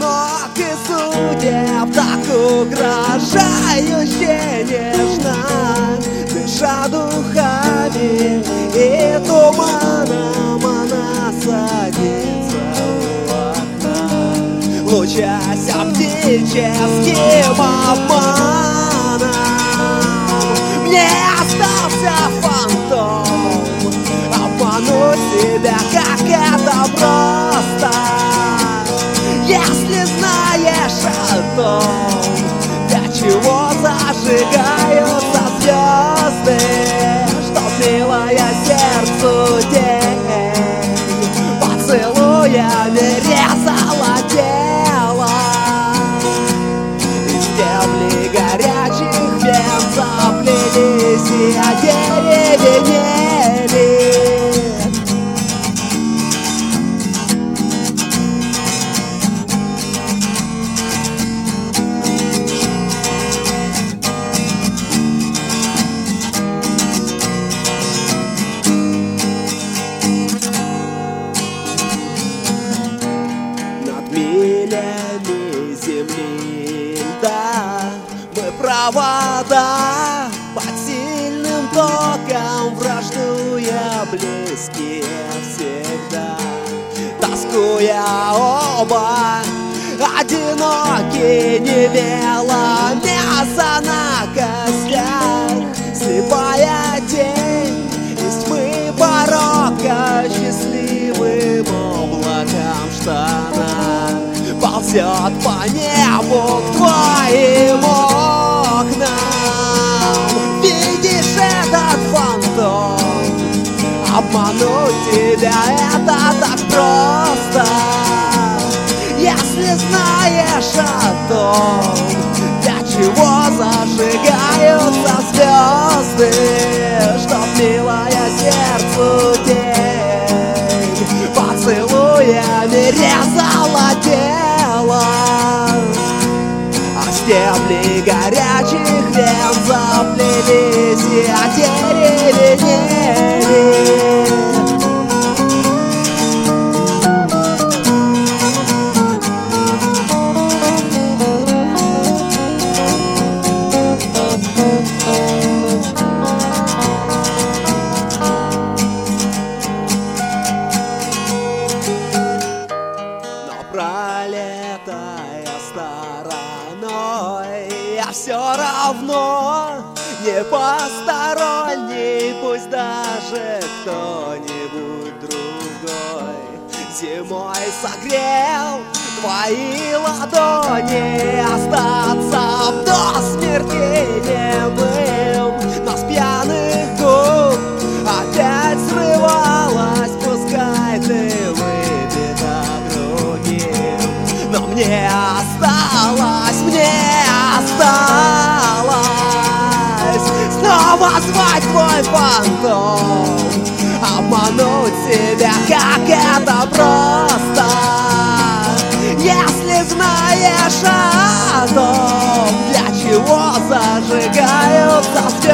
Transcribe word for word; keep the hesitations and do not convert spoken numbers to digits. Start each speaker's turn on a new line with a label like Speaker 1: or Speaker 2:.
Speaker 1: одинок и судеб так угрожающе нежно, дыша духами и туманом, она садится у окна, лучась оптическим обманом. Мне остался фантом, обмануть себя, как это просто. Если знаешь о том, для чего зажигаются звезды, чтоб милая сердцу день поцелуями резала тело, и стебли горячих вен заплелись и одеревенели. Милями земли льда мы провода под сильным током, враждуя близкие всегда, тоскуя оба одинокие, невела мясо на костях, слепая тень из тьмы порока, счастливым облаком штана ползет по небу к твоим окнам. Видишь этот фантом? Обмануть тебя это так просто. Если знаешь о том, для чего зажигаются звезды, чтоб милая сердцу день поцелуями резала тело, а стебли горячих вен заплелись и одеревенели. Пролетая стороной, я все равно не посторонний, пусть даже кто-нибудь другой зимой согрел твои ладони, остаться до смерти немым, но с пьяных губ опять срывалась, пускай ты выпита другим. Но мне осталось, мне осталось снова звать твой фантом, обмануть себя, как это просто. Если знаешь о том, для чего зажигаются звезды,